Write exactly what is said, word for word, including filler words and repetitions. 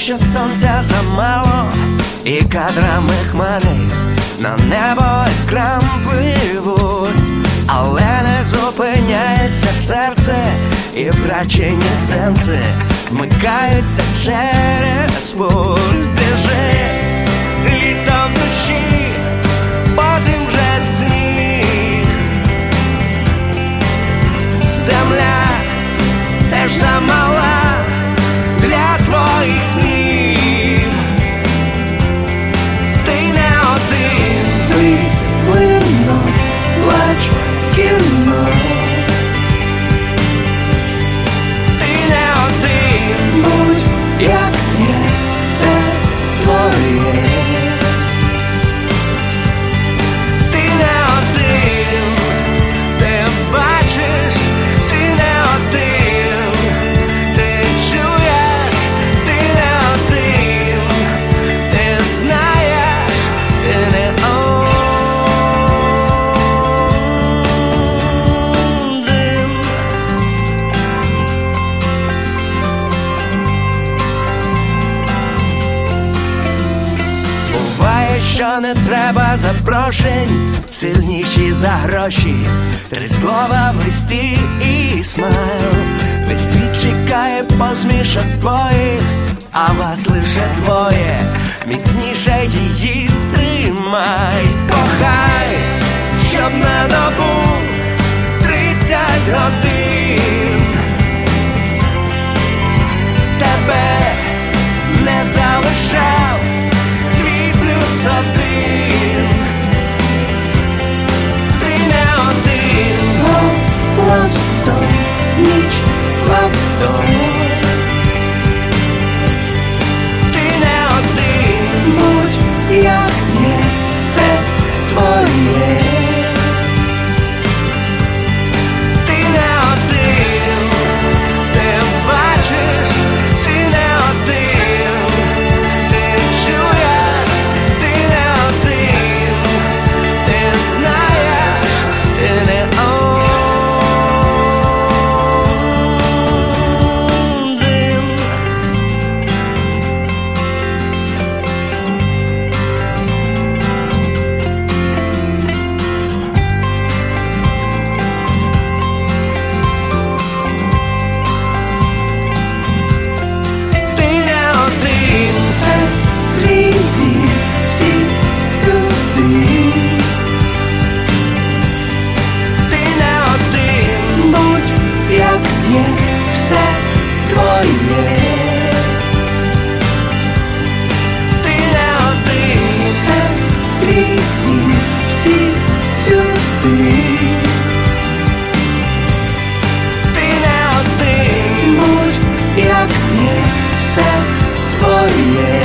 що сонця замало, і кадрами хмари на небо екран пливуть, але не зупиняється серце, і втрачені сенси вмикаються через пульт. Біжи, літо в душі, потім вже сніг. Земля теж замала для твоїх снів. Ти не один, ти винно, плач в кіно. Ти не один, будь як є, це твоє. Ти не один, ти бачиш, ти не один, ти чуєш, ти не один, ти знаєш, ти не один. Буває, що не треба запрошень, сильніші за гроші, три слова в листі і смайл. Весь світ чекає посмішок твоїх, а вас лише двоє, міцніше її тримай. Кохай, щоб на добу тридцять годин тебе не залишав твій плюс один. Ти не один, голос в том, ніч в авто. Ти не один, будь як є, це твоє. Ти не один, ти бачиш, ти не один, ти чуєш, ти не один, ти знаєш, ти не один. Ти не один, це твій дім, всі сюди. Ти не один, будь як є, все твоє. Ти не один, це твій дім, всі сюди. Ти не один, будь як є, все твоє.